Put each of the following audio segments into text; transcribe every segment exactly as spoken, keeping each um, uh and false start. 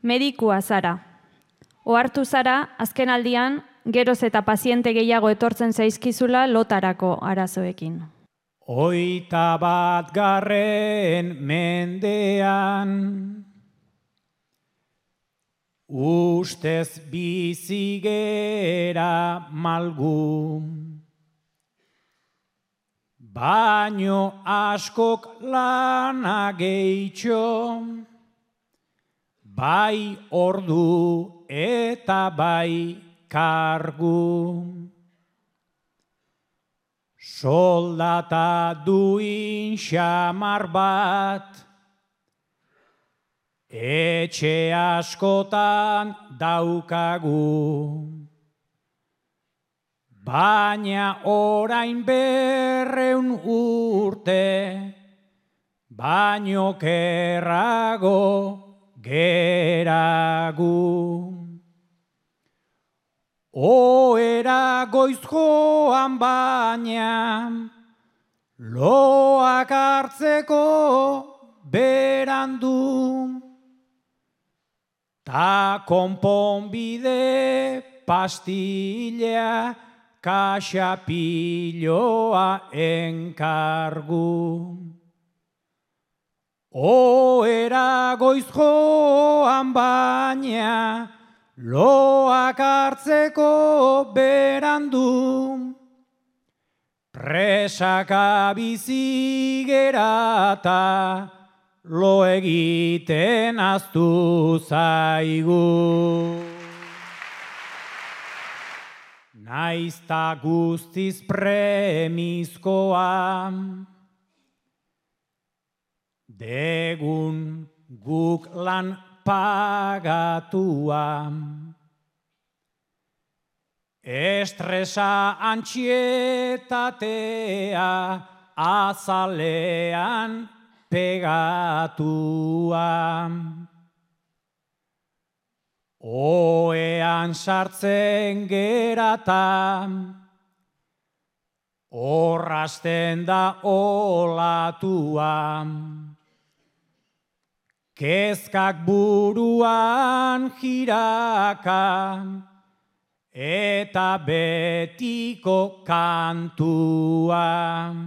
Medikua zara. Ohartu zara, azken aldian, geroz eta paziente gehiago etortzen zaizkizula lotarako arazoekin. Hoita bat garren mendean, ustez bizigera malgu, baino askok lana gehitxo, bai ordu eta bai kargu. Soldata duin xamar bat, etxe askotan daukagu. Baina orain berreun urte, baino kerrago geragu. Oera goiz joan baina, loak hartzeko berandu, ta konponbide pastilla kaxapilloa enkargu. Oera goiz joan baina, loak hartzeko berandu, presaka bizi gerata, lo egiten aztu zaigu. Naizta guztiz premizkoa, degun guk lan pagatua. Estresa antxietatea azalean pegatua. Oean sartzen gerata, orrasten da olatua. Kezkak buruan jiraka, eta betiko kantua.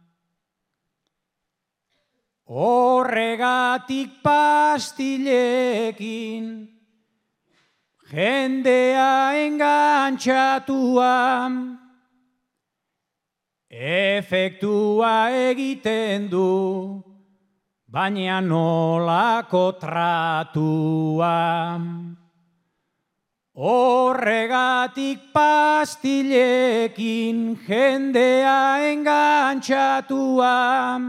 Horregatik pastilekin, jendea engantxatua, efektua egiten du, baina nolako tratua. Horregatik pastilekin jendea engantxatua,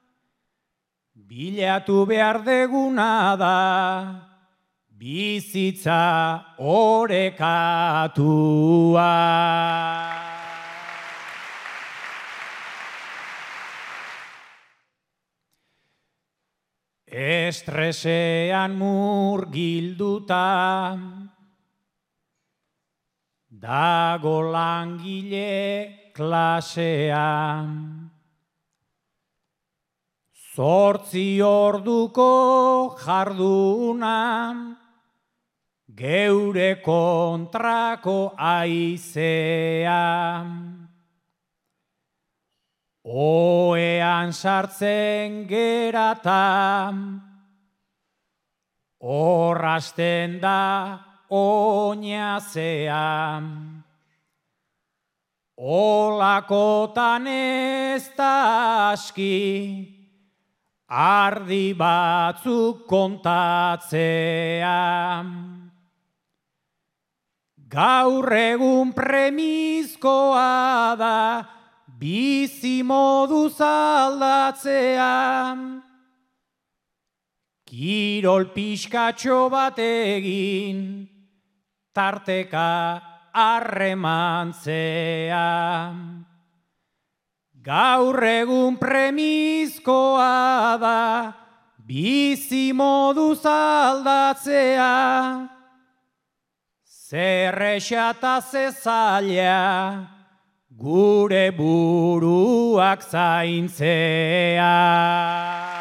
bilatu behar deguna da, bizitza orekatua. Estresean murgilduta, dago langile klasean. Zortzi orduko jarduna, geure kontrako aizea. Oean sartzen gerata, orrasten da oinazea. Olakotan ez da aski, ardi batzuk kontatzea. Gaur egun premizkoa da, bizi moduz aldatzea. Kirol pixkatxo bat egin, tarteka harremantzea. Gaur egun premizkoa da, bizi moduz aldatzea. Zerrexa eta zezaila, gure buruak zaintzea.